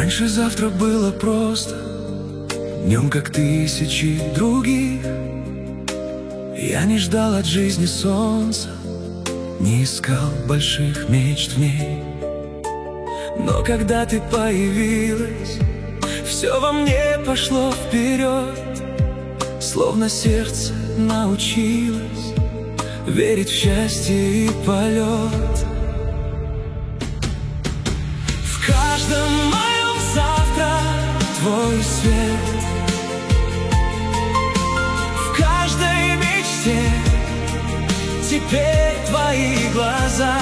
Раньше завтра было просто днем, как тысячи других. Я не ждал от жизни солнца, не искал больших мечт в ней. Но когда ты появилась, все во мне пошло вперед. Словно сердце научилось верить в счастье и полет. В каждом моем завтра твой свет, в каждой мечте теперь твои глаза.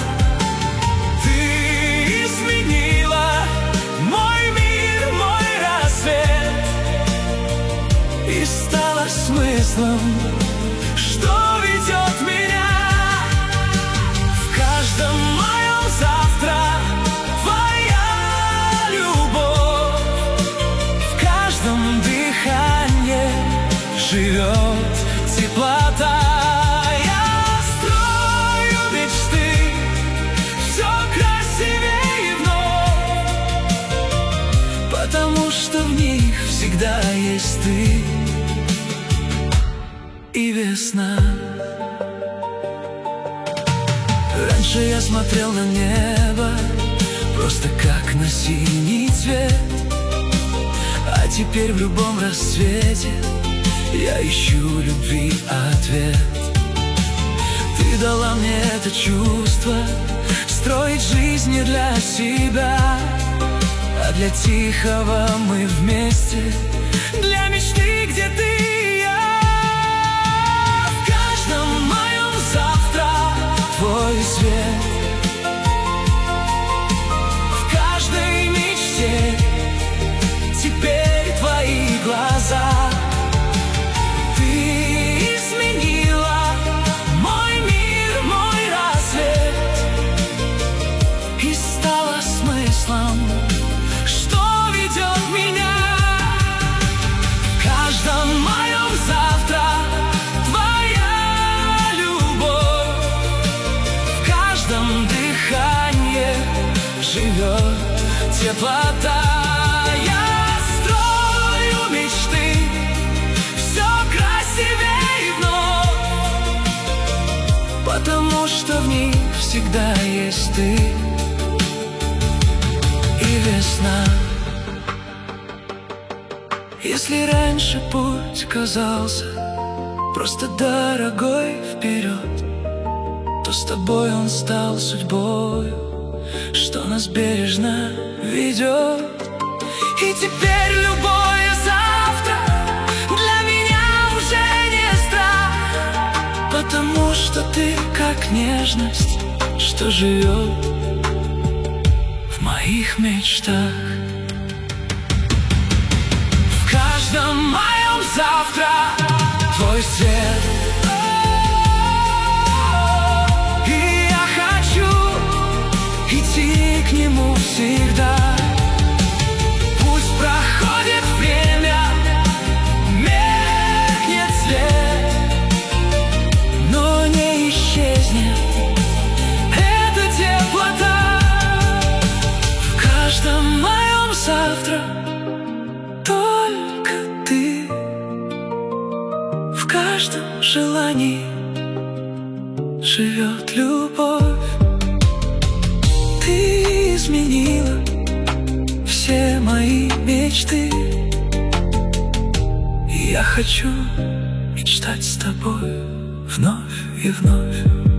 Ты изменила мой мир, мой рассвет, и стала смыслом, что ведет меня. В каждом моем завтра твоя любовь, в каждом дыхании живет теплота. Я строю мечты, все красивее вновь, потому что в них всегда есть ты и весна. Раньше я смотрел на небо просто как на синий цвет, а теперь в любом рассвете я ищу любви ответ. Ты дала мне это чувство строить жизнь не для себя, а для тихого мы вместе, для мечты, где ты и я. В каждом моем завтра твой свет, в каждой мечте теперь твои глаза. Ты изменила мой мир, мой рассвет, и стала смыслом, что ведет меня. В каждом моем завтра твоя любовь, в каждом дыхании живет теплота. Я строю мечты, все красивее вновь, потому что в них всегда есть ты и весна. Если раньше путь казался просто дорогой вперед, то с тобой он стал судьбою, что нас бережно ведет. И теперь любое завтра для меня уже не страх, потому что ты как нежность, что живет в моих мечтах. В каждом моем завтра твой свет, и я хочу идти к нему всегда. Пусть проходит время, меркнет свет, но не исчезнет эта теплота. В каждом моем завтра только ты, в каждом желании живет любовь. Ты изменила все мои мечты, и я хочу мечтать с тобой вновь и вновь.